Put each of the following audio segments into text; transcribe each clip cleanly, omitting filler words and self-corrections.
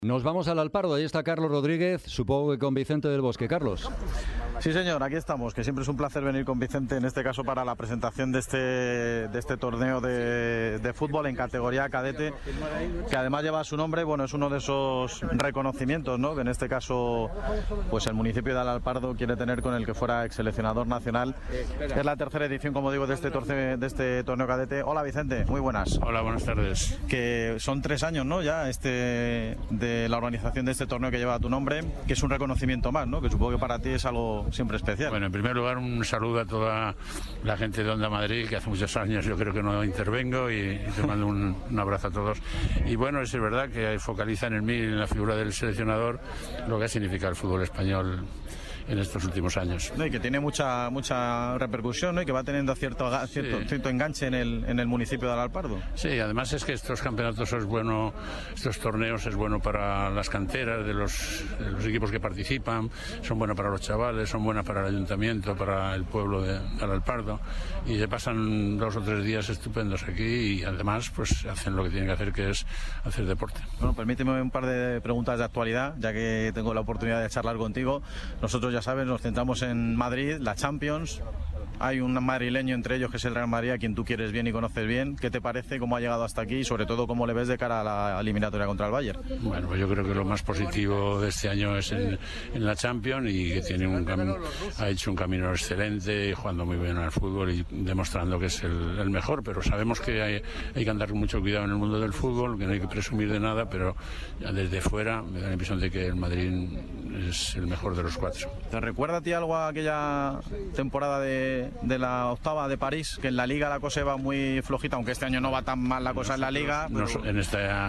Nos vamos al Alpardo, ahí está Carlos Rodríguez, supongo que con Vicente del Bosque. Carlos. Sí, señor, aquí estamos, que siempre es un placer venir con Vicente, en este caso para la presentación de este torneo de fútbol en categoría cadete, que además lleva su nombre. Bueno, es uno de esos reconocimientos, ¿no?, que en este caso pues el municipio de Alpardo quiere tener con el que fuera ex seleccionador nacional. Es la tercera edición, como digo, de este torneo cadete. Hola, Vicente, muy buenas. Hola, buenas tardes. Que son 3 años, ¿no?, ya de la organización de este torneo que lleva tu nombre, que es un reconocimiento más, ¿no?, que supongo que para ti es algo siempre especial. Bueno, en primer lugar, un saludo a toda la gente de Onda Madrid, que hace muchos años yo creo que no intervengo, y te mando un abrazo a todos. Y bueno, es verdad que focalizan en mí, en la figura del seleccionador, lo que ha significado el fútbol español en estos últimos años. No, y que tiene mucha repercusión, ¿no?, y que va teniendo cierto enganche en el municipio de Alpardo. Sí, además es que estos campeonatos es bueno, estos torneos es bueno para las canteras de los equipos que participan, son buenos para los chavales, son buenas para el ayuntamiento, para el pueblo de Alpardo, y se pasan 2 o 3 días estupendos aquí, y además pues hacen lo que tienen que hacer, que es hacer deporte. Bueno, permíteme un par de preguntas de actualidad, ya que tengo la oportunidad de charlar contigo. Nosotros, ya sabes, nos centramos en Madrid, la Champions. Hay un madrileño entre ellos que es el Real Madrid, a quien tú quieres bien y conoces bien. ¿Qué te parece, cómo ha llegado hasta aquí y sobre todo cómo le ves de cara a la eliminatoria contra el Bayern? Bueno, pues yo creo que lo más positivo de este año es en la Champions, y que tiene ha hecho un camino excelente, jugando muy bien al fútbol y demostrando que es el mejor, pero sabemos que hay que andar con mucho cuidado en el mundo del fútbol, que no hay que presumir de nada, pero ya desde fuera me da la impresión de que el Madrid es el mejor de los 4. ¿Te recuerda a ti algo a aquella temporada de la octava de París, que en la Liga la cosa va muy flojita, aunque este año no va tan mal la cosa en la Liga? Pero... En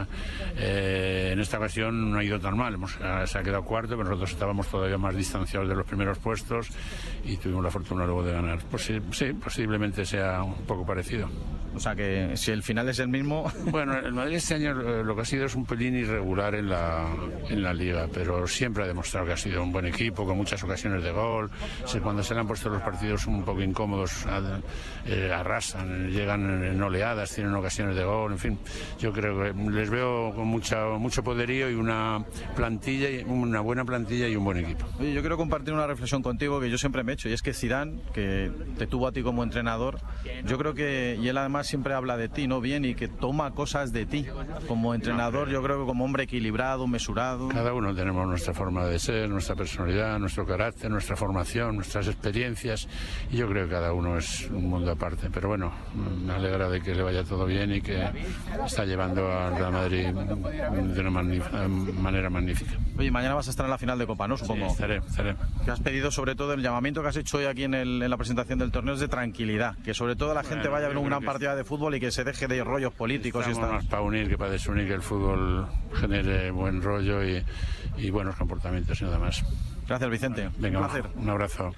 esta ocasión no ha ido tan mal, se ha quedado cuarto, pero nosotros estábamos todavía más distanciados de los primeros puestos y tuvimos la fortuna luego de ganar. Pues sí, posiblemente sea un poco parecido. O sea que si el final es el mismo... Bueno, el Madrid este año lo que ha sido es un pelín irregular en la Liga, pero siempre ha demostrado que ha sido un buen equipo, con muchas ocasiones de gol. Cuando se le han puesto los partidos un poco incómodos, arrasan, llegan en oleadas, tienen ocasiones de gol, en fin. Yo creo que les veo con mucho poderío y una buena plantilla y un buen equipo. Oye, yo quiero compartir una reflexión contigo que yo siempre me he hecho, y es que Zidane, que te tuvo a ti como entrenador, yo creo que, y él además siempre habla de ti, ¿no?, bien, y que toma cosas de ti como entrenador. Yo creo que como hombre equilibrado, mesurado. Cada uno tenemos nuestra forma de ser, nuestra personalidad, nuestro carácter, nuestra formación, nuestras experiencias, y yo creo que cada uno es un mundo aparte. Pero bueno, me alegra de que le vaya todo bien y que está llevando al Real Madrid de una manera magnífica. Oye, mañana vas a estar en la final de Copa, ¿no?, supongo. Sí, estaré. Que has pedido, sobre todo, el llamamiento que has hecho hoy aquí en la presentación del torneo es de tranquilidad, que sobre todo la gente vaya a ver una gran partida de fútbol y que se deje de rollos políticos. Estamos más para unir que para desunir, que el fútbol genere buen rollo y buenos comportamientos y nada más. Gracias, Vicente. Venga, un placer. Un abrazo.